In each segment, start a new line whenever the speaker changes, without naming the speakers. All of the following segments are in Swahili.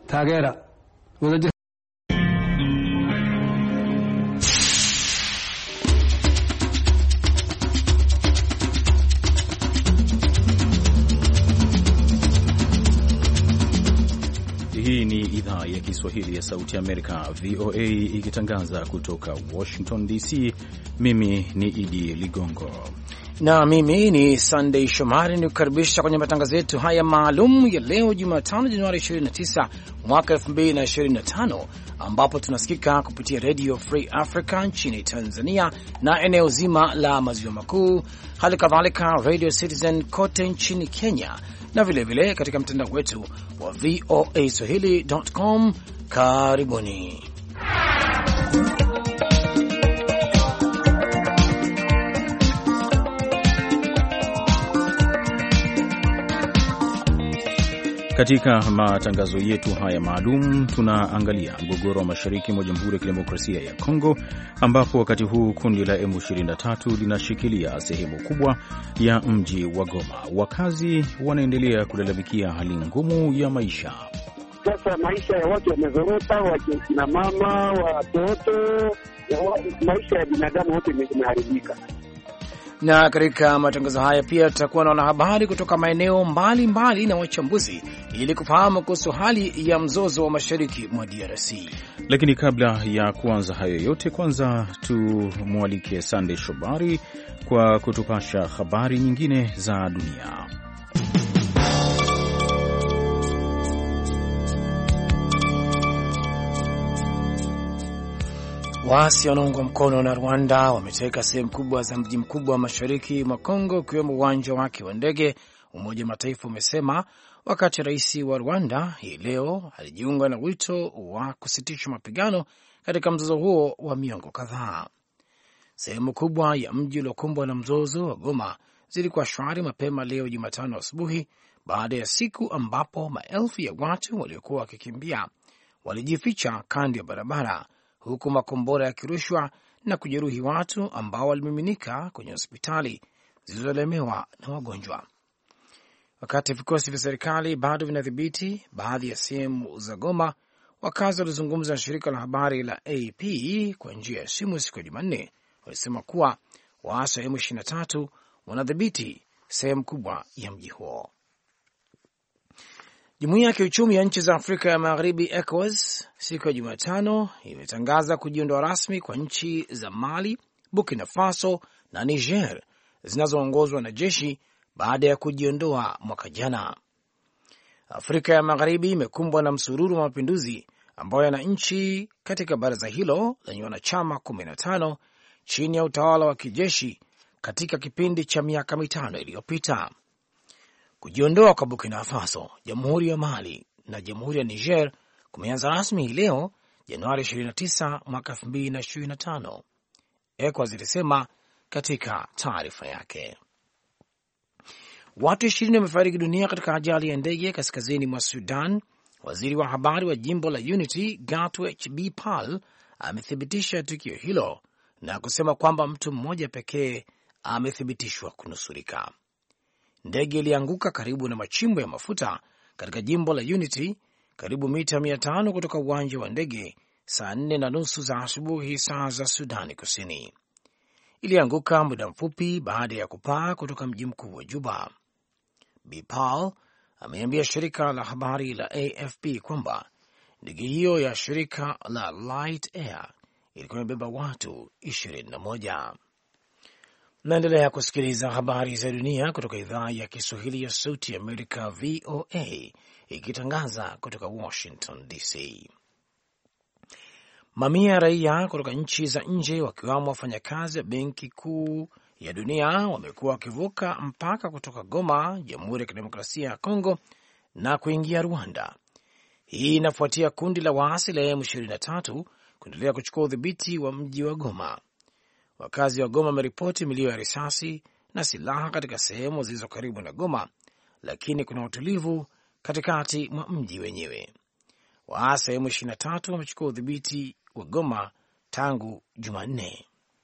taageera wadajir.
Hii ni idhaa ya Kiswahili ya Sauti ya Amerika, VOA, ikitangaza kutoka Washington DC. Mimi ni Idi Ligongo
na mimi ni Sunday Shomari, ni kukaribisha kwenye matangazo yetu haya maalum ya leo Jumatano Januari 29 mwaka 2025, ambapo tunasikika kupitia Radio Free Africa nchini Tanzania na eneo zima la maziwa makuu, hali kadhalika Radio Citizen kote nchini Kenya, na vilevile katika mtandao wetu wa VOA Swahili.com. Karibuni.
Katika matangazo yetu haya maalum tunaangalia mgogoro wa mashariki mwa Jamhuri ya Kidemokrasia ya Kongo, ambapo wakati huu kundi la M23 linashikilia sehemu kubwa ya mji wa Goma. Wakazi wanaendelea kulalamikia hali ngumu ya maisha.
Sasa maisha ya watu wamezorota, wakina mama, watoto, maisha ya binadamu wote yameharibika.
Na katika matangazo haya pia tutakuwa na wanahabari kutoka maeneo mbalimbali na wachambuzi ili kufahamu kuhusu hali ya mzozo wa mashariki mwa DRC.
Lakini kabla ya kuanza hayo yote, kwanza tumwalike Sunday Shomari kwa kutupasha habari nyingine za dunia.
Waasi wanaoungwa mkono na Rwanda wameteka sehemu kubwa za mji mkubwa wa mashariki mwa Kongo, ukiwemo uwanja wake wa ndege, Umoja wa Mataifa umesema, wakati rais wa Rwanda hii leo alijiunga na wito wa kusitisha mapigano katika mzozo huo wa miongo kadhaa. Sehemu kubwa ya mji uliokumbwa na mzozo wa Goma zilikuwa shwari mapema leo Jumatano asubuhi, baada ya siku ambapo maelfu ya watu waliokuwa wakikimbia walijificha kando ya barabara, huku makombora yakirushwa na kujeruhi watu ambao walimiminika kwenye hospitali zilizolemewa na wagonjwa. Wakati vikosi vya serikali bado vinadhibiti baadhi ya sehemu za Goma, wakazi walizungumza na shirika la habari la AP kwa njia ya simu siku ya Jumanne walisema kuwa waasi wa M23 wanadhibiti sehemu kubwa ya mji huo. Jumuiya ya kiuchumi ya nchi za Afrika ya Magharibi, ECOWAS, siku ya Jumatano imetangaza kujiondoa rasmi kwa nchi za Mali, Burkina Faso na Niger zinazoongozwa na jeshi baada ya kujiondoa mwaka jana. Afrika ya Magharibi imekumbwa na msururu wa mapinduzi ambayo yana nchi katika baraza hilo lenye wanachama 15 chini ya utawala wa kijeshi katika kipindi cha miaka 5 iliyopita. Kujiondoa kwa Burkina Faso, Jamhuri ya Mali na Jamhuri ya Niger kumeanza rasmi hii leo Januari 29 mwaka 2025, ECOWAS ilisema katika taarifa yake. Watu 20 wamefariki dunia katika ajali ya ndege kaskazini mwa Sudan. Waziri wa habari wa jimbo la Unity, Gatwech B. Pal, amethibitisha tukio hilo na kusema kwamba mtu mmoja pekee amethibitishwa kunusurika. Ndege ilianguka karibu na machimbo ya mafuta katika jimbo la Unity, karibu mita 500 kutoka uwanja wa ndege, saa 4:30 za asubuhi saa za Sudani Kusini. Ilianguka muda mfupi baada ya kupaa kutoka mji mkuu wa Juba. Bipal ameambia shirika la habari la AFP kwamba ndege hiyo ya shirika la Light Air ilikuwa imebeba watu 21. Naendelea kusikiliza habari za dunia kutoka idhaa ya Kiswahili ya Sauti ya Amerika, VOA, ikitangaza kutoka Washington DC. Mamia ya raia kutoka nchi za nje, wakiwamo wafanyakazi wa Benki Kuu ya Dunia, wamekuwa wakivuka mpaka kutoka Goma, Jamhuri ya Kidemokrasia ya Kongo, na kuingia Rwanda. Hii inafuatia kundi la waasi la M23 kuendelea kuchukua udhibiti wa mji wa Goma. Wakazi wa Goma wameripoti milio ya risasi na silaha katika sehemu zilizo karibu na Goma, lakini kuna utulivu katikati mwa mji wenyewe. Waasi wa M23 wamechukua udhibiti wa Goma tangu Jumanne.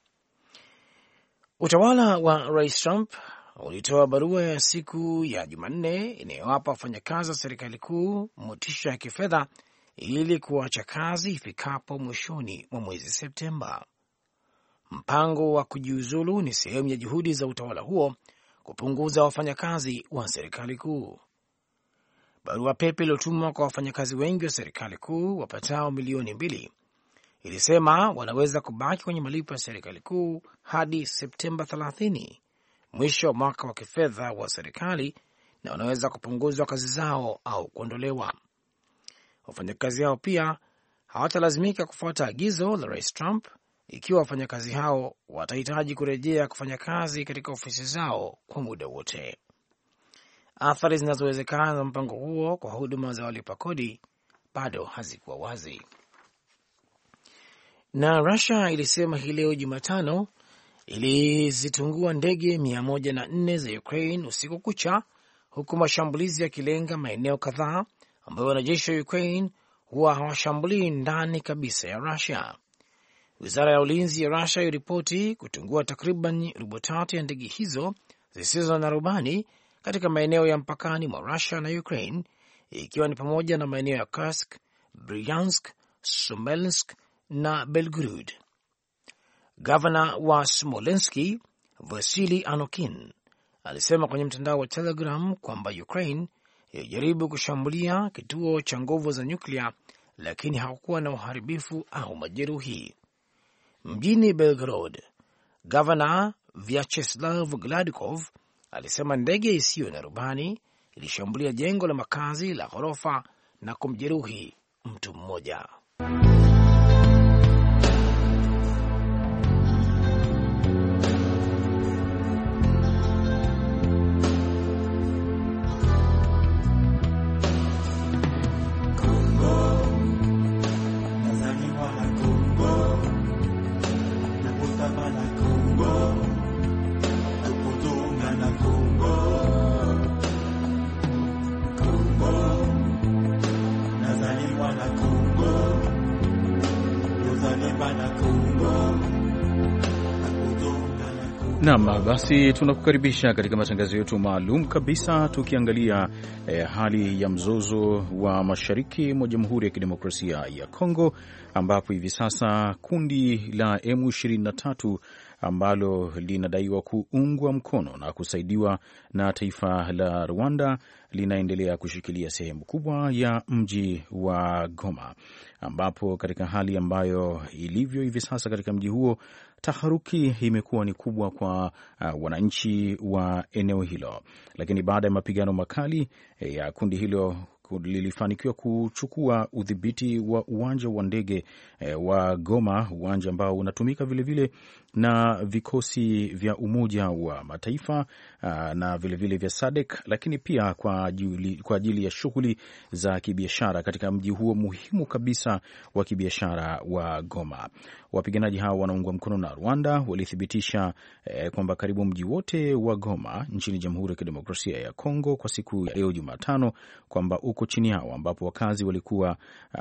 Utawala wa Rais Trump ulitoa barua ya siku ya Jumanne inayowapa wafanyakazi wa serikali kuu motisha ya kifedha ili kuacha kazi ifikapo mwishoni mwa mwezi Septemba. Mpango wa kujiuzulu ni sehemu ya juhudi za utawala huo kupunguza wafanyakazi wa serikali kuu. Barua pepe iliyotumwa kwa wafanyakazi wengi wa serikali kuu wapatao milioni 2 ilisema wanaweza kubaki kwenye malipo ya serikali kuu hadi Septemba 30, mwisho wa mwaka wa kifedha wa serikali, na wanaweza kupunguzwa kazi zao au kuondolewa. Wafanyakazi hao pia hawatalazimika kufuata agizo la Rais Trump ikiwa wafanyakazi hao watahitaji kurejea kufanya kazi katika ofisi zao kwa muda wote. Athari zinazowezekana za mpango huo kwa huduma za walipa kodi bado hazikuwa wazi. Na Russia ilisema hii leo Jumatano ilizitungua ndege 104 za Ukraine usiku kucha, huku mashambulizi yakilenga maeneo kadhaa ambayo wanajeshi wa Ukraine huwa hawashambulii ndani kabisa ya Russia. Wizara ya ulinzi ya Russia iliripoti kutungua takriban robo tatu ya ndege hizo zisizo na rubani katika maeneo ya mpakani mwa Russia na Ukraine, ikiwa ni pamoja na maeneo ya Kursk, Bryansk, Smolensk na Belgorod. Gavana wa Smolenski, Vasily Anokin, alisema kwenye mtandao wa Telegram kwamba Ukraine ilijaribu kushambulia kituo cha nguvu za nyuklia, lakini hakukuwa na uharibifu au majeruhi. Mjini Belgorod, Gavana Vyacheslav Gladkov alisema ndege isiyo na rubani ilishambulia jengo la makazi la ghorofa na kumjeruhi mtu mmoja.
Naam, basi tunakukaribisha katika matangazo yetu maalum kabisa tukiangalia hali ya mzozo wa mashariki mwa Jamhuri ya Kidemokrasia ya Kongo, ambapo hivi sasa kundi la M23 ambalo linadaiwa kuungwa mkono na kusaidiwa na taifa la Rwanda linaendelea kushikilia sehemu kubwa ya mji wa Goma, ambapo katika hali ambayo ilivyo hivi sasa katika mji huo, taharuki imekuwa ni kubwa kwa wananchi wa eneo hilo. Lakini baada ya mapigano makali ya kundi hilo lilifanikiwa kuchukua udhibiti wa uwanja wa ndege wa Goma, uwanja ambao unatumika vilevile na vikosi vya Umoja wa Mataifa na vilevile vya SADC, lakini pia kwa ajili ya shughuli za kibiashara katika mji huo muhimu kabisa wa kibiashara wa Goma. Wapiganaji hao wanaungwa mkono na Rwanda walithibitisha kwamba karibu mji wote wa Goma nchini Jamhuri ya Kidemokrasia ya Kongo kwa siku ya leo Jumatano kwamba uko chini yao, ambapo wakazi walikuwa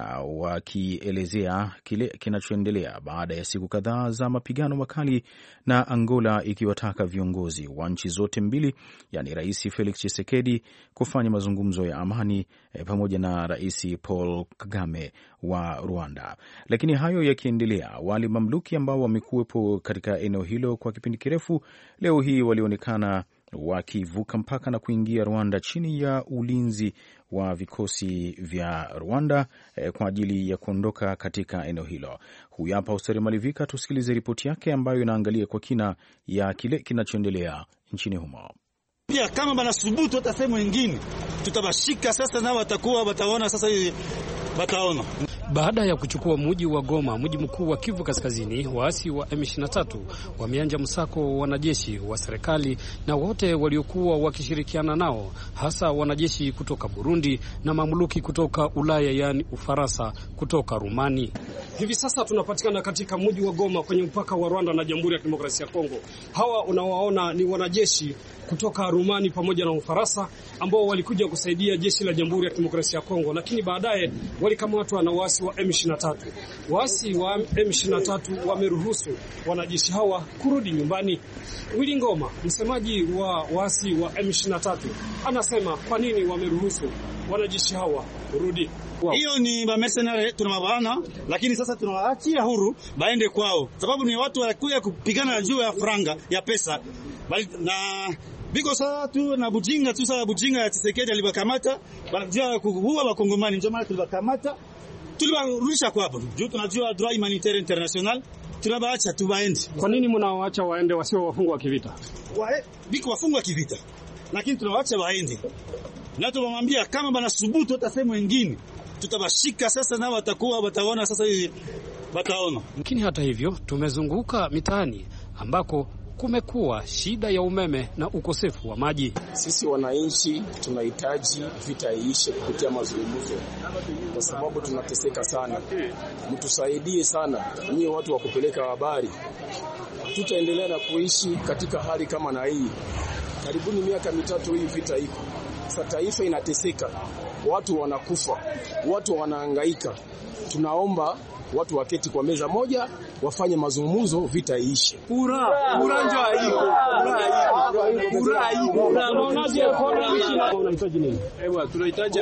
wakielezea kile kinachoendelea baada ya siku kadhaa za mapigano makali, na Angola ikiwataka viongozi wa nchi zote mbili, yani Rais Felix Tshisekedi kufanya mazungumzo ya amani pamoja na Rais Paul Kagame wa Rwanda. Lakini hayo yakiendelea, wale mamluki ambao wamekuwepo katika eneo hilo kwa kipindi kirefu, leo hii walionekana wakivuka mpaka na kuingia Rwanda chini ya ulinzi wa vikosi vya Rwanda kwa ajili ya kuondoka katika eneo hilo. Huyu hapa Ustari Malivika, tusikilize ripoti yake ambayo inaangalia kwa kina ya kile kinachoendelea nchini humo.
Pia kama banasubutu hata sehemu nyingine tutabashika sasa, na wataona sasa hivi wataona.
Baada ya kuchukua mji wa Goma, mji mkuu wa Kivu Kaskazini, waasi wa M23 wameanza msako wanajeshi wa serikali na wote waliokuwa wakishirikiana nao, hasa wanajeshi kutoka Burundi na mamluki kutoka Ulaya, yani Ufaransa, kutoka Rumani. Hivi sasa tunapatikana katika mji wa Goma kwenye mpaka wa Rwanda na Jamhuri ya Kidemokrasia ya Kongo. Hawa unawaona ni wanajeshi kutoka Rumani pamoja na Ufaransa ambao walikuja kusaidia jeshi la Jamhuri ya Kidemokrasia ya Kongo, lakini baadaye walikamatwa na waasi waasi wa M23. Waasi wa M23 wameruhusu wanajeshi hawa kurudi nyumbani. Willy Ngoma, msemaji wa waasi wa M23, anasema kwa nini wameruhusu wanajeshi hawa kurudi.
Hiyo ni ba mercenary tunawabana, lakini sasa tunawaachia huru baende kwao, sababu ni watu walikuja kupigana juu ya franga ya pesa na biko saa tu na bujinga tu. Saa bujinga ya Tshisekedi alibakamata wanajua kuua wakongomani, ndio maana tulibakamata tuliwarudisha kwao juu tunajua droit humanitaire international, tunabaacha tu baende.
Kwa nini mnawaacha waende wasio wafungwa kivita?
Biko wafungwa kivita, lakini tunawaacha waende na tumwambia kama bana subutu hata sehemu nyingine tutabashika. Sasa nao wataona sasa hivi wataona.
Lakini hata hivyo tumezunguka mitaani ambako kumekuwa shida ya umeme na ukosefu wa maji.
Sisi wananchi tunahitaji vita iishe kupitia mazungumzo, kwa sababu tunateseka sana. Mtusaidie sana nyie watu wa kupeleka habari. Tutaendelea na kuishi katika hali kama na hii. Karibuni miaka 3 hii vita iko. Sasa taifa inateseka, watu wanakufa, watu wanahangaika. Tunaomba watu waketi kwa meza moja, wafanye mazungumzo, vita iishe.
Unahitaji nini?
Tunahitaji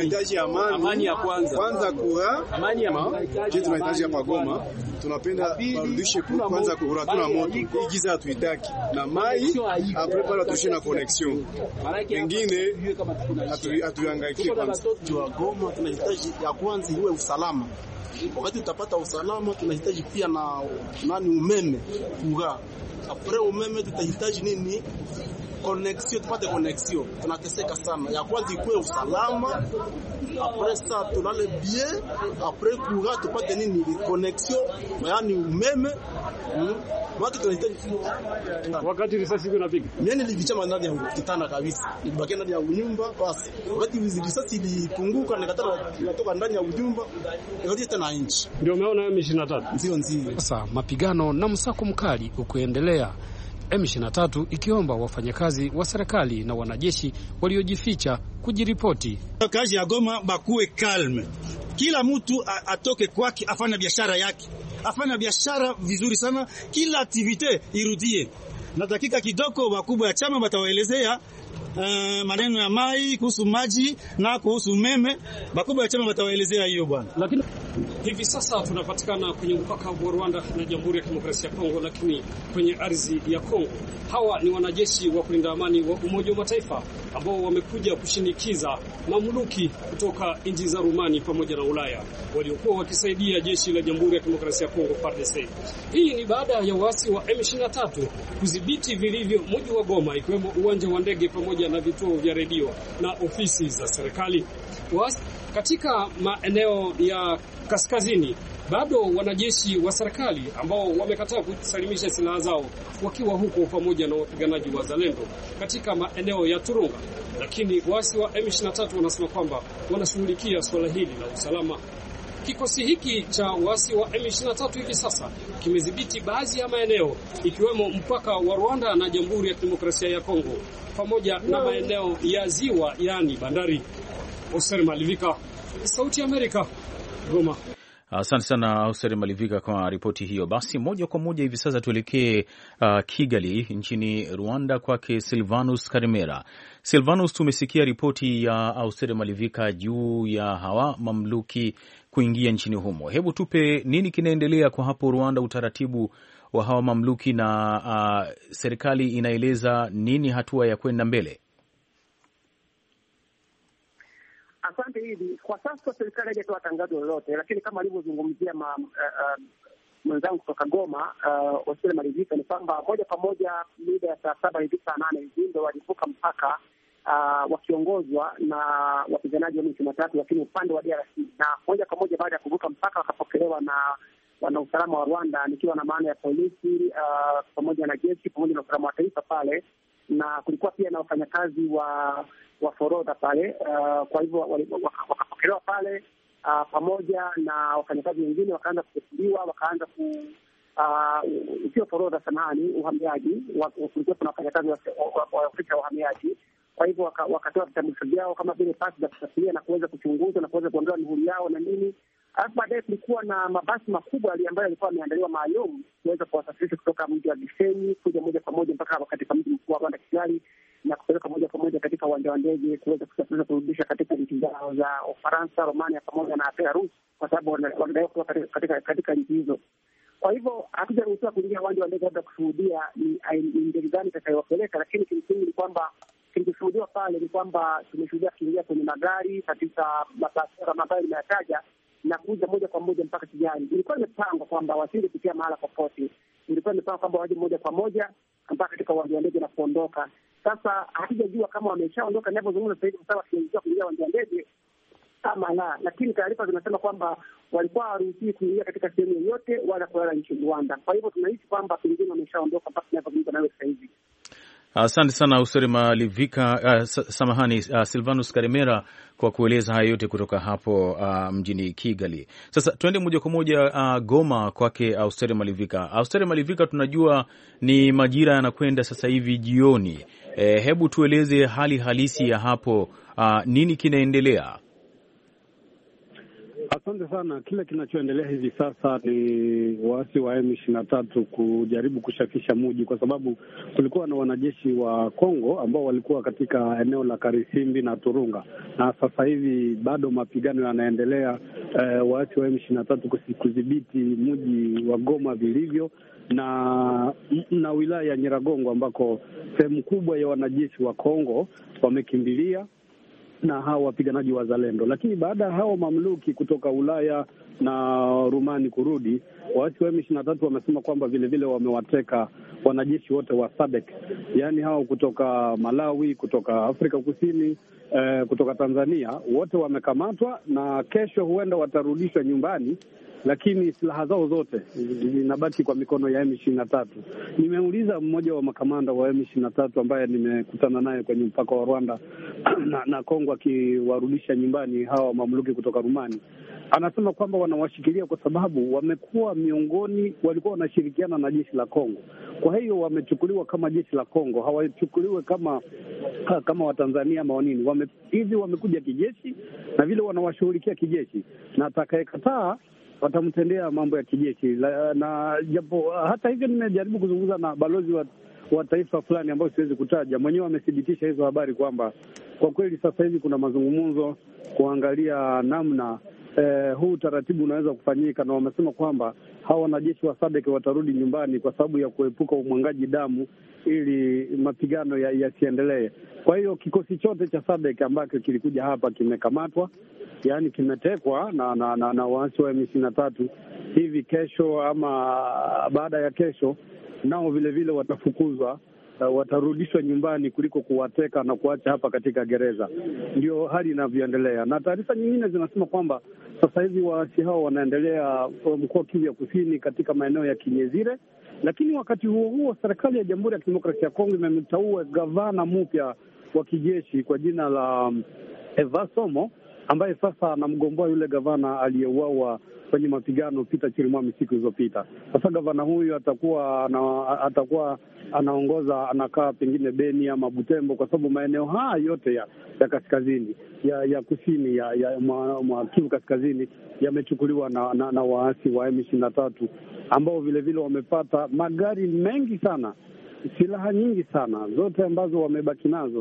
amani ya kwanza amani ya kitu tunahitaji hapa Goma. Tunapenda barudishe kwanza kura, tuna moto hii giza hatuitaki, na mai après pala tushe na connection nyingine hatuhangaiki. Kwanza
wa Goma tunahitaji ya kwanza iwe usalama. Wakati tutapata usalama tunahitaji pia na umeme kura. Après umeme tutahitaji nini? Connection, tupate connection. Tunateseka sana. Ya kwanza ikuwe usalama. Après ça tulale bien. Après kura tupate nini? Connection, yaani umeme. Watu tunahitaji.
Wakati risasi inapiga,
mimi nilivichama ndani ya kitanda kabisa, nilibaki ndani ya nyumba basi. Wakati risasi ilipunguka nikatoka ndani ya nyumba nirudi tena nje.
Ndio umeona M23
ndio.
Sasa mapigano na msako mkali ukuendelea, M23 ikiomba wafanyakazi wa serikali na wanajeshi waliojificha kujiripoti.
Kazi ya Goma bakuwe calme. Kila mtu atoke kwake, afanye biashara yake. Afanye biashara vizuri sana, kila activite irudie. Na dakika kidogo wakubwa ya chama watawaelezea maneno ya mai, kuhusu maji na kuhusu umeme. Wakubwa ya chama watawaelezea hiyo bwana.
Lakini hivi sasa tunapatikana kwenye mpaka wa Rwanda na Jamhuri ya Kidemokrasia ya Kongo, lakini kwenye ardhi ya Kongo. Hawa ni wanajeshi wa kulinda amani wa Umoja wa Mataifa ambao wamekuja kushinikiza mamluki kutoka nchi za Rumani pamoja na Ulaya waliokuwa wakisaidia jeshi la Jamhuri ya Kidemokrasia ya Kongo FARDC. Hii ni baada ya waasi wa M23 kudhibiti vilivyo mji wa Goma, ikiwemo uwanja wa ndege pamoja na vituo vya redio na ofisi za serikali. Katika maeneo ya kaskazini bado wanajeshi wa serikali ambao wamekataa kusalimisha silaha zao wakiwa huko pamoja na wapiganaji wa Zalendo katika maeneo ya Turunga, lakini waasi wa M23 wanasema kwamba wanashughulikia swala hili la usalama. Kikosi hiki cha waasi wa M23 hivi sasa kimedhibiti baadhi ya maeneo ikiwemo mpaka wa Rwanda na Jamhuri ya Kidemokrasia ya Kongo pamoja na maeneo ya ziwa, yani bandari. Oser Malivika, Sauti ya Amerika, Goma.
Asante sana Oser Malivika kwa ripoti hiyo. Basi moja kwa moja hivi sasa tuelekee Kigali nchini Rwanda kwake Silvanus Karimera. Silvanus, tumesikia ripoti ya Oser Malivika juu ya hawa mamluki kuingia nchini humo. Hebu tupe nini kinaendelea kwa hapo Rwanda, utaratibu wa hawa mamluki na serikali inaeleza nini hatua ya kwenda mbele?
Asante hivi. Kwa sasa serikali haijatoa tangazo lolote, lakini kama alivyozungumzia mwenzangu kutoka Goma, Oser Malivika, ni kwamba moja kwa moja mida ya saa 7 hivi saa 8 hivi ndio walivuka mpaka wakiongozwa na wapiganaji wa M23, lakini upande wa DRC, na moja kwa moja baada ya kuvuka mpaka wakapokelewa na wana usalama wa Rwanda, nikiwa na maana ya polisi pamoja na jeshi pamoja na usalama wa taifa pale, na kulikuwa pia na wafanyakazi wa forodha pale. Kwa hivyo wakapokelewa pale pamoja na wafanyakazi wengine, wakaanza kufuatiliwa, wakaanza sio forodha samani, uhamiaji. Kulikuwa kuna wafanyakazi wa ofisi ya uhamiaji. Kwa hivyo wakatoa vitambulisho vyao kama vile pasi za kusafiria na kuweza kuchunguza na kuweza kuondoa mihuri yao na nini. Alafu baadaye kulikuwa na mabasi makubwa ambayo yalikuwa yameandaliwa maalum kuweza kuwasafirisha kutoka mji wa Gisenyi kuja moja kwa moja mpaka katika mji mkuu wa Rwanda, Kigali, na kupeleka moja kwa moja katika uwanja wa ndege kuweza kusafirisha kurudisha katika nchi zao za Ufaransa, Romania pamoja na Belarus, kwa sababu wanadaiwa kutoka katika nchi hizo. Kwa hivyo hatujaruhusiwa kuingia uwanja wa ndege labda kushuhudia ni ndege gani itakayowapeleka, lakini kimsingi ni kwamba kilichoshuhudiwa pale ni kwamba tumeshuhudia kuingia kwenye magari katika mabasi ambayo nimeyataja na kuja moja kwa moja mpaka Kigali. Ilikuwa imepangwa kwamba wasingepitia mahala popote, ilikuwa imepangwa kwamba waje moja kwa moja mpaka katika uwanja wa ndege na kuondoka. Sasa hatujajua kama wameshaondoka ninavyozungumza sasa hivi, kwa sababu tunaingia kuingia uwanja wa ndege kama la, lakini taarifa zinasema kwamba walikuwa hawaruhusiwi kuingia katika sehemu yoyote wala kulala nchini Rwanda. Kwa hivyo tunahisi kwamba pengine wameshaondoka mpaka tunavyozungumza nawe sasa hivi.
Asante sana Austere Malivika, Silvanus Karemera kwa kueleza haya yote kutoka hapo mjini Kigali. Sasa tuende moja kwa moja Goma kwake Austere Malivika. Austere Malivika, tunajua ni majira yanakwenda sasa hivi jioni. Hebu tueleze hali halisi ya hapo, nini kinaendelea?
Asante sana. Kile kinachoendelea hivi sasa ni waasi wa M23 kujaribu kushafisha mji, kwa sababu kulikuwa na wanajeshi wa Kongo ambao walikuwa katika eneo la Karisimbi na Turunga, na sasa hivi bado mapigano yanaendelea. Waasi wa M23 kudhibiti mji wa Goma vilivyo na wilaya ya Nyiragongo ambako sehemu kubwa ya wanajeshi wa Kongo wamekimbilia na hao wapiganaji wa Zalendo. Lakini baada ya hao mamluki kutoka Ulaya na Rumani kurudi, waasi wa M23 wamesema kwamba vile wamewateka wanajeshi wote wa SADC, yaani hao kutoka Malawi, kutoka Afrika Kusini, kutoka Tanzania, wote wamekamatwa na kesho huenda watarudishwa nyumbani, lakini silaha zao zote zinabaki kwa mikono ya M23. Nimeuliza mmoja wa makamanda wa M23 ambaye nimekutana naye kwenye mpaka wa Rwanda na Kongo akiwarudisha nyumbani hawa mamluki kutoka Rumani. Anasema kwamba wanawashikilia kwa sababu wamekuwa walikuwa wanashirikiana na jeshi la Kongo. Kwa hiyo wamechukuliwa kama jeshi la Kongo, hawachukuliwe kama Watanzania ama wanini. Wamekuja kijeshi na vile wanawashughulikia kijeshi, na atakayekataa watamtendea mambo ya kijeshi. Na japo hata hivyo nimejaribu kuzungumza na balozi wa taifa fulani ambayo siwezi kutaja, mwenyewe amethibitisha hizo habari kwamba kwa kweli sasa hivi kuna mazungumzo kuangalia namna huu utaratibu unaweza kufanyika, na wamesema kwamba hawa wanajeshi wa SADC watarudi nyumbani kwa sababu ya kuepuka umwangaji damu ili mapigano yasiendelee. Kwa hiyo kikosi chote cha SADC ambacho kilikuja hapa kimekamatwa, yaani kimetekwa na waasi wa M23. Hivi kesho ama baada ya kesho nao vile watafukuzwa, watarudishwa nyumbani kuliko kuwateka na kuacha hapa katika gereza. Ndio hali inavyoendelea, na taarifa nyingine zinasema kwamba sasa hivi waasi hao wanaendelea mkoa Kivu ya Kusini katika maeneo ya Kinyezire. Lakini wakati huo serikali ya Jamhuri ya Kidemokrasia ya Kongo imemteua gavana mpya wa kijeshi kwa jina la Eva Somo, ambaye sasa anamgomboa yule gavana aliyeuawa kwenye mapigano Peter Chirimwami siku zilizopita. Sasa gavana huyu atakuwa anaongoza, anakaa pengine Beni ama Butembo, kwa sababu maeneo haya yote ya kaskazini ya kusini mwa Kivu kaskazini yamechukuliwa na waasi wa M23 ambao vile wamepata magari mengi sana, silaha nyingi sana, zote ambazo wamebaki nazo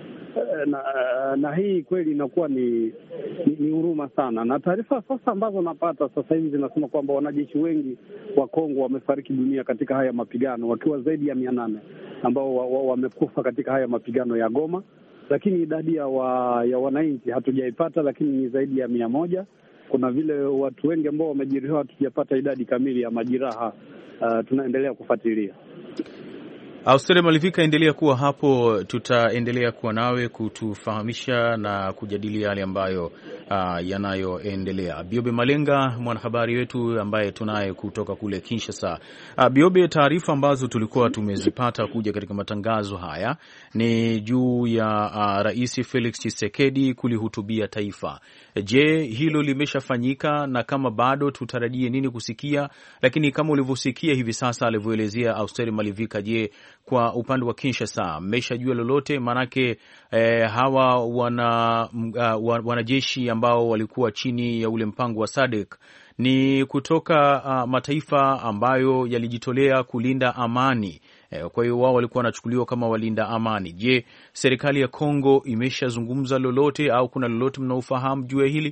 na hii kweli inakuwa ni huruma sana. Na taarifa sasa ambazo napata sasa hivi zinasema kwamba wanajeshi wengi wa Kongo wamefariki dunia katika haya mapigano, wakiwa zaidi ya 800 ambao wamekufa katika haya mapigano ya Goma. Lakini idadi ya wananchi hatujaipata, lakini ni zaidi ya 100. Kuna vile watu wengi ambao wamejeruhiwa, hatujapata idadi kamili ya majeraha. Tunaendelea kufuatilia.
Austere Malivika, endelea kuwa hapo, tutaendelea kuwa nawe kutufahamisha na kujadili yale ambayo yanayoendelea. Biobe Malenga, mwanahabari wetu ambaye tunaye kutoka kule Kinshasa. Biobe, taarifa ambazo tulikuwa tumezipata kuja katika matangazo haya ni juu ya Rais Felix Tshisekedi kulihutubia taifa. Je, hilo limeshafanyika, na kama bado tutarajie nini kusikia? Lakini kama ulivyosikia hivi sasa alivyoelezea Austere Malivika, je, kwa upande wa Kinshasa mmeshajua lolote? Maanake hawa wanajeshi ambao walikuwa chini ya ule mpango wa SADC ni kutoka mataifa ambayo yalijitolea kulinda amani. Kwa hiyo wao walikuwa wanachukuliwa kama walinda amani. Je, serikali ya Kongo imeshazungumza lolote au kuna lolote mnaofahamu juu ya hili?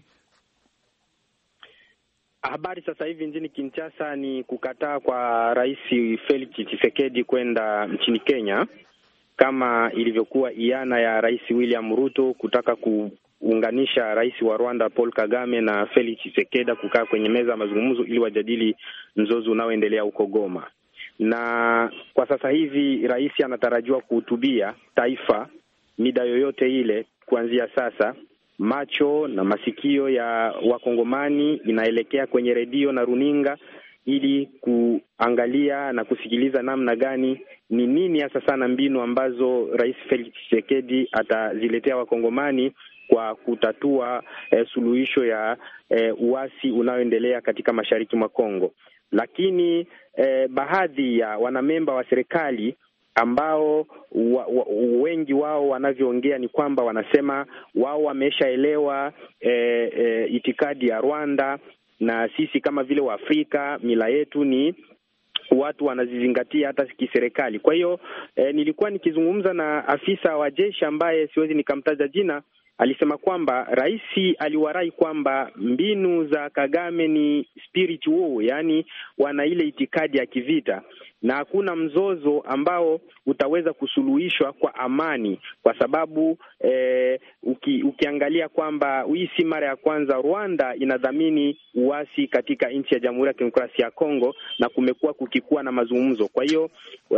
Habari sasa hivi nchini Kinshasa ni kukataa kwa Rais Felix Tshisekedi kwenda nchini Kenya, kama ilivyokuwa iana ya Rais William Ruto kutaka kuunganisha Rais wa Rwanda Paul Kagame na Felix Tshisekedi kukaa kwenye meza ya mazungumzo ili wajadili mzozo unaoendelea huko Goma. Na kwa sasa hivi rais anatarajiwa kuhutubia taifa mida yoyote ile kuanzia sasa. Macho na masikio ya Wakongomani inaelekea kwenye redio na runinga ili kuangalia na kusikiliza namna gani, ni nini hasa sana mbinu ambazo Rais Felix Tshisekedi ataziletea Wakongomani kwa kutatua suluhisho ya uasi unaoendelea katika mashariki mwa Kongo. Lakini baadhi ya wanamemba wa serikali ambao wengi wao wanavyoongea ni kwamba wanasema wao wameshaelewa itikadi ya Rwanda, na sisi kama vile Waafrika mila yetu ni watu wanazizingatia hata kiserikali. Kwa hiyo nilikuwa nikizungumza na afisa wa jeshi ambaye siwezi nikamtaja jina, alisema kwamba rais aliwarai kwamba mbinu za Kagame ni spirit war, yani wana ile itikadi ya kivita, na hakuna mzozo ambao utaweza kusuluhishwa kwa amani, kwa sababu ukiangalia kwamba hii si mara ya kwanza Rwanda inadhamini uasi katika nchi ya Jamhuri ya Kidemokrasia ya Kongo, na kumekuwa kukikuwa na mazungumzo. Kwa hiyo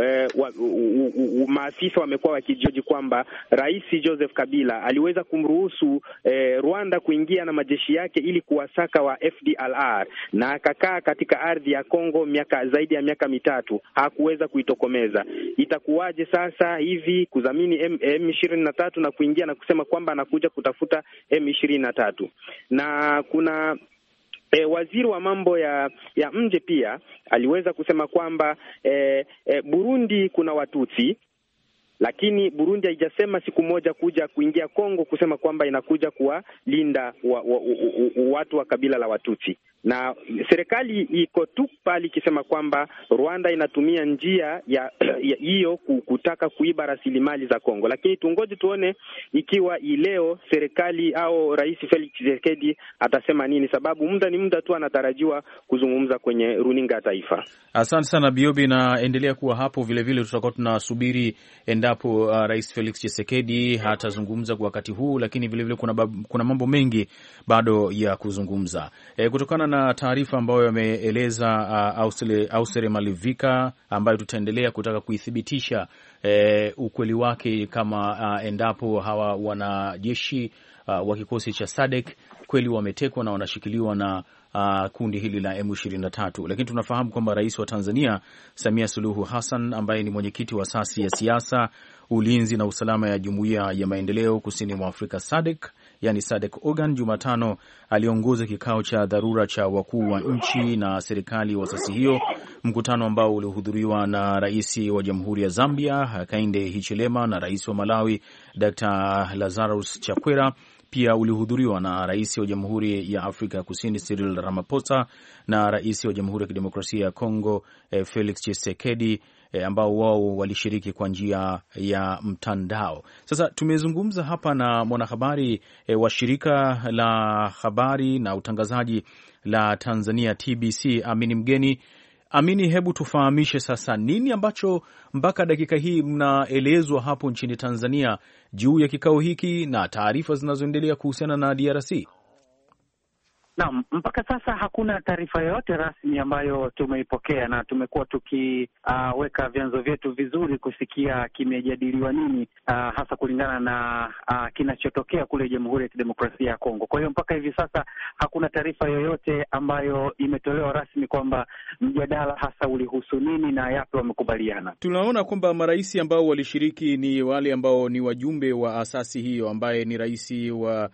maafisa wamekuwa wakijoji kwamba Rais Joseph Kabila aliweza kumruhusu Rwanda kuingia na majeshi yake ili kuwasaka wa FDLR, na akakaa katika ardhi ya Kongo zaidi ya miaka mitatu, hakuweza kuitokomeza. Itakuwaje sasa hivi kudhamini M23 na kuingia na kusema kwamba anakuja kutafuta M23? Na kuna waziri wa mambo ya nje pia aliweza kusema kwamba Burundi kuna Watutsi, lakini Burundi haijasema siku moja kuja kuingia Kongo kusema kwamba inakuja kuwalinda watu wa kabila la Watutsi. Na serikali iko tu pale ikisema kwamba Rwanda inatumia njia ya hiyo kutaka kuiba rasilimali za Kongo. Lakini tungoje tuone ikiwa leo serikali au Rais Felix Tshisekedi atasema nini, sababu muda ni muda tu anatarajiwa kuzungumza kwenye runinga ya taifa.
Asante sana Biobi, na endelea kuwa hapo. Vile vile tutakuwa tunasubiri endapo Rais Felix Tshisekedi hatazungumza kwa wakati huu, lakini vile vile kuna mambo mengi bado ya kuzungumza. Kutokana na taarifa ambayo yameeleza Austere Malivika, ambayo tutaendelea kutaka kuithibitisha ukweli wake, kama endapo hawa wanajeshi wa kikosi cha SADC kweli wametekwa na wanashikiliwa na kundi hili la M23. Lakini tunafahamu kwamba Rais wa Tanzania Samia Suluhu Hassan, ambaye ni mwenyekiti wa asasi ya siasa, ulinzi na usalama ya Jumuiya ya Maendeleo Kusini mwa Afrika SADC, yani SADC Organ, Jumatano aliongoza kikao cha dharura cha wakuu wa nchi na serikali wa asasi hiyo, mkutano ambao ulihudhuriwa na Rais wa Jamhuri ya Zambia Hakainde Hichilema na Rais wa Malawi Dr. Lazarus Chakwera. Pia ulihudhuriwa na Rais wa Jamhuri ya Afrika ya Kusini Cyril Ramaphosa na Rais wa Jamhuri ya Kidemokrasia ya Kongo Felix Tshisekedi, ambao wao walishiriki kwa njia ya mtandao. Sasa tumezungumza hapa na mwanahabari wa shirika la habari na utangazaji la Tanzania TBC, Amini Mgeni. Amini, hebu tufahamishe sasa nini ambacho mpaka dakika hii mnaelezwa hapo nchini Tanzania juu ya kikao hiki na taarifa zinazoendelea kuhusiana na DRC?
Naam, mpaka sasa hakuna taarifa yoyote rasmi ambayo tumeipokea, na tumekuwa tukiweka vyanzo vyetu vizuri kusikia kimejadiliwa nini, hasa kulingana na kinachotokea kule Jamhuri ya Kidemokrasia ya Kongo. Kwa hiyo mpaka hivi sasa hakuna taarifa yoyote ambayo imetolewa rasmi kwamba mjadala hasa ulihusu nini na yapi wamekubaliana.
Tunaona kwamba marais ambao walishiriki ni wale ambao ni wajumbe wa asasi hiyo, ambaye ni rais wa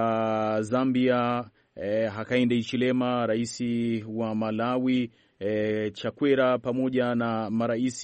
Zambia Hakainde Hichilema, rais wa Malawi Chakwera, pamoja na maraisi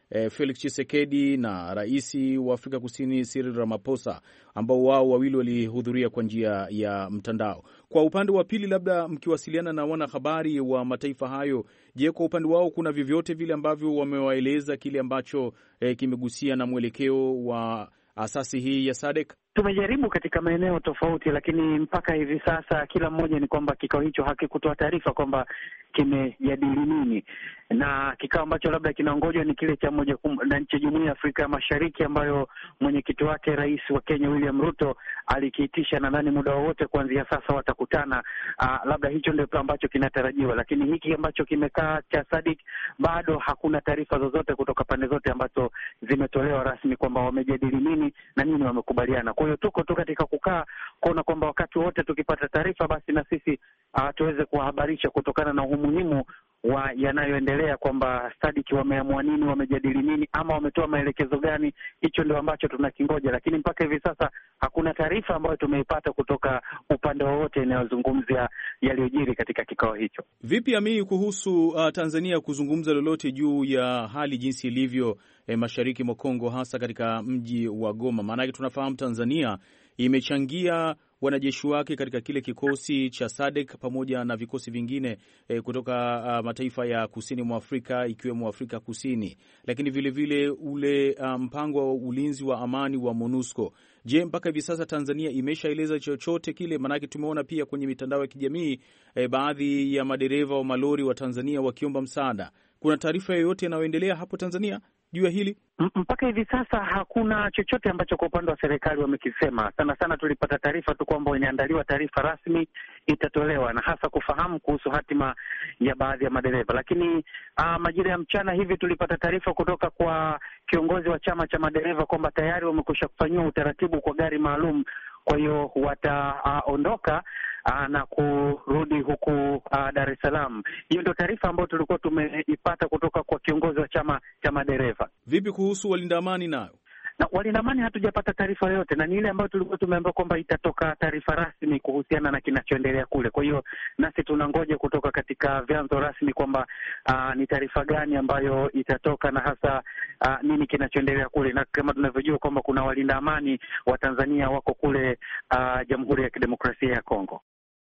Felix Tshisekedi na rais wa Afrika Kusini Cyril Ramaphosa, ambao wao wawili walihudhuria kwa njia ya mtandao. Kwa upande wa pili, labda mkiwasiliana na wanahabari wa mataifa hayo, je, kwa upande wao kuna vyovyote vile ambavyo wamewaeleza kile ambacho kimegusia na mwelekeo wa asasi hii ya SADC?
Tumejaribu katika maeneo tofauti, lakini mpaka hivi sasa kila mmoja ni kwamba kikao hicho hakikutoa taarifa kwamba kimejadili nini, na kikao ambacho labda kinaongojwa ni kile cha Jumuiya ya Afrika ya Mashariki, ambayo mwenyekiti wake Rais wa Kenya William Ruto alikiitisha, na nadhani muda wowote kuanzia sasa watakutana. Labda hicho ndio ambacho kinatarajiwa, lakini hiki ambacho kimekaa cha SADC bado hakuna taarifa zozote kutoka pande zote ambazo zimetolewa rasmi kwamba wamejadili nini na nini wamekubaliana. Kwa hiyo tuko tu katika kukaa kuona kwamba wakati wote tukipata taarifa basi na sisi tuweze kuwahabarisha kutokana na umuhimu wa yanayoendelea, kwamba SADC wameamua nini, wamejadili nini, ama wametoa maelekezo gani. Hicho ndio ambacho tunakingoja, lakini mpaka hivi sasa hakuna taarifa ambayo tumeipata kutoka upande wowote inayozungumzia yaliyojiri katika kikao hicho.
Vipi Amini, kuhusu Tanzania kuzungumza lolote juu ya hali jinsi ilivyo mashariki mwa Kongo, hasa katika mji wa Goma? Maanake tunafahamu Tanzania imechangia wanajeshi wake katika kile kikosi cha SADC pamoja na vikosi vingine kutoka mataifa ya kusini mwa Afrika ikiwemo Afrika Kusini, lakini vilevile ule mpango wa ulinzi wa amani wa MONUSCO. Je, mpaka hivi sasa Tanzania imeshaeleza chochote kile? Maanake tumeona pia kwenye mitandao ya kijamii baadhi ya madereva wa malori wa Tanzania wakiomba msaada. Kuna taarifa yoyote inayoendelea hapo Tanzania juu ya hili?
Mpaka hivi sasa hakuna chochote ambacho kwa upande wa serikali wamekisema. Sana sana tulipata taarifa tu kwamba inaandaliwa taarifa rasmi itatolewa, na hasa kufahamu kuhusu hatima ya baadhi ya madereva. Lakini majira ya mchana hivi tulipata taarifa kutoka kwa kiongozi wa chama cha madereva kwamba tayari wamekwisha kufanyiwa utaratibu kwa gari maalum, kwa hiyo wataondoka na kurudi huku Dar es Salaam. Hiyo ndio taarifa ambayo tulikuwa tumeipata kutoka kwa kiongozi wa chama cha madereva.
Vipi kuhusu walinda amani nayo?
Na walinda amani hatujapata taarifa yoyote, na ni ile ambayo tulikuwa tumeambiwa kwamba itatoka taarifa rasmi kuhusiana na kinachoendelea kule. Kwa hiyo nasi tunangoja kutoka katika vyanzo rasmi kwamba ni taarifa gani ambayo itatoka na hasa nini kinachoendelea kule, na kama tunavyojua kwamba kuna walinda amani wa Tanzania wako kule Jamhuri ya Kidemokrasia ya Kongo.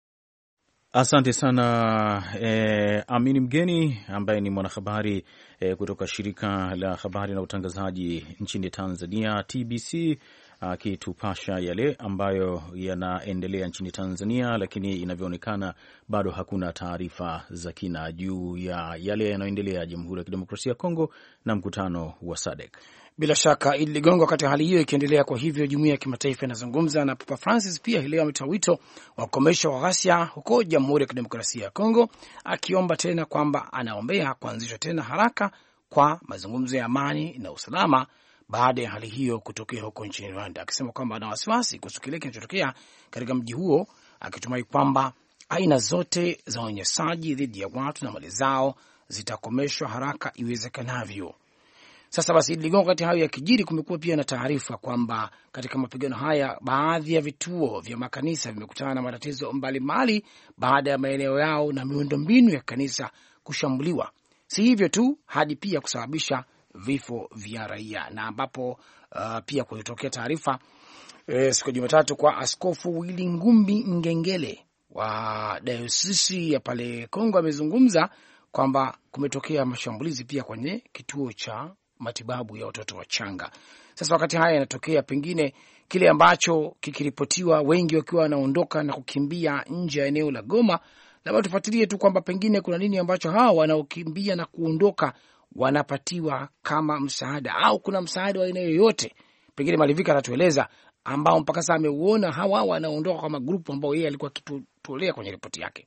Asante sana Amini Mgeni ambaye ni mwanahabari kutoka shirika la habari na utangazaji nchini Tanzania TBC, akitupasha yale ambayo yanaendelea nchini Tanzania, lakini inavyoonekana bado hakuna taarifa za kina juu ya yale yanayoendelea Jamhuri ya Kidemokrasia ya Kongo na mkutano wa SADC.
Bila shaka Idi Ligongo, wakati hali hiyo ikiendelea, kwa hivyo jumuiya ya kimataifa inazungumza, na Papa Francis pia leo ametoa wito wa kukomesha wa ghasia huko Jamhuri ya Kidemokrasia ya Kongo, akiomba tena kwamba anaombea kuanzishwa tena haraka kwa mazungumzo ya amani na usalama baada ya hali hiyo kutokea huko nchini Rwanda, akisema kwamba ana wasiwasi kuhusu kile kinachotokea katika mji huo, akitumai kwamba aina zote za unyanyasaji dhidi ya watu na mali zao zitakomeshwa haraka iwezekanavyo. Sasa basi, Ligongo, wakati hayo yakijiri, kumekuwa pia na taarifa kwamba katika mapigano haya baadhi ya vituo vya makanisa vimekutana na matatizo mbalimbali baada ya maeneo yao na miundombinu ya kanisa kushambuliwa. Si hivyo tu, hadi pia kusababisha vifo vya raia, na ambapo pia kulitokea taarifa siku ya Jumatatu kwa Askofu Willy Ngumbi Ngengele wa dayosisi ya pale Kongo amezungumza kwamba kumetokea mashambulizi pia kwenye kituo cha matibabu ya watoto wachanga. Sasa wakati haya yanatokea, pengine kile ambacho kikiripotiwa, wengi wakiwa wanaondoka na kukimbia nje ya eneo la Goma, labda tufuatilie tu kwamba pengine kuna nini ambacho hawa wanaokimbia na kuondoka wanapatiwa kama msaada, au kuna msaada wa aina yoyote, pengine Malivika atatueleza, ambao mpaka sasa ameuona hawa wanaondoka kwa magrupu ambao yeye alikuwa akitolea kwenye ripoti yake.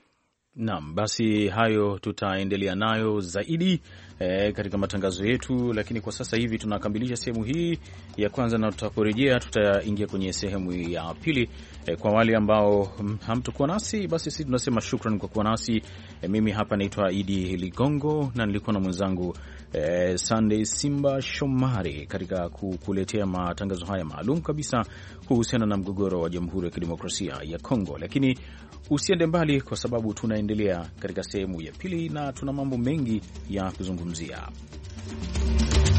Naam, basi hayo tutaendelea nayo zaidi katika matangazo yetu, lakini kwa sasa hivi tunakamilisha sehemu hii ya kwanza, na tutaporejea tutaingia kwenye sehemu ya pili. Kwa wale ambao hamtakuwa nasi, basi sisi tunasema shukrani kwa kuwa nasi. Mimi hapa naitwa Idi Ligongo na nilikuwa na mwenzangu Sunday Simba Shomari katika kukuletea matangazo haya maalum kabisa kuhusiana na mgogoro wa Jamhuri ya Kidemokrasia ya Kongo. Lakini usiende mbali, kwa sababu tunaendelea katika sehemu ya pili na tuna mambo mengi ya kuzungumzia.